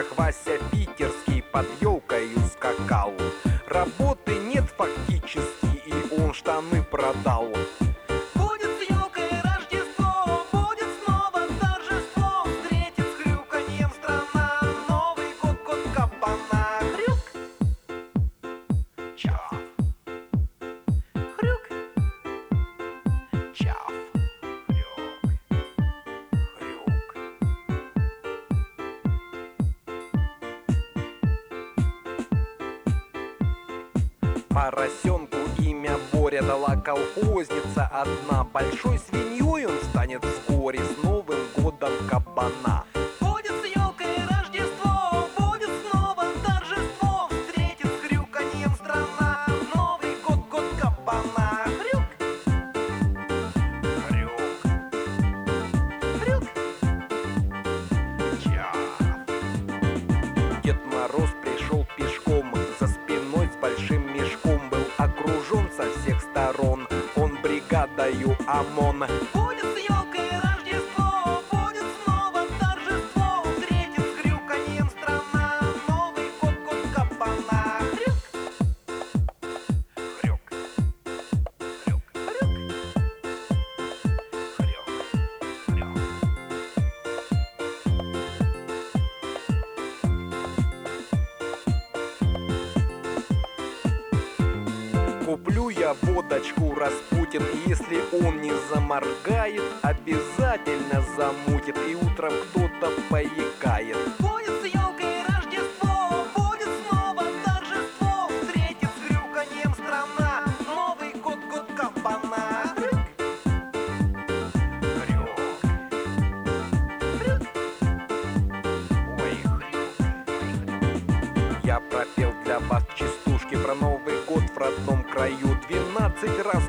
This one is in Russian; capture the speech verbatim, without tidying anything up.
горках Вася питерский под елкою скакал. Работы нет фактически, и он штаны продал. Будет с елкой Рождество, будет снова торжество, встретит с хрюканьем страна Новый год, год кабана. Хрюк, Чав, хрюк, чав, хрюк, хрюк. Поросенку имя Боря дала колхозница одна. Большой свиньей он станет вскоре с Новым годом кабана. будет с елкой Рождество, будет снова торжество, встретит с хрюканьем страна Новый год, год кабана. Хрюк, Хрюк, хрюк, чав. Дед Мороз пришел пешком, за спиной с большим мешком. Был окружен со всех сторон, он бригадою ОМОН. будет с елкой Рождество, будет снова торжество, встретит с хрюканьем страна Новый год, год кабана. Хрюк, Хрюк, хрюк, хрюк, хрюк, хрюк. Куплю я водочку Распутин, и если он не заморгает, обязательно замутит, и утром кто-то поикает. будет с елкой Рождество, будет снова торжество, встретит с хрюканьем страна Новый год, год кабана. Хрюк, Хрюк, хрюк, ой, хрюк. Я пропел для вас частушки про Новый год в родном краю. Двенадцать раз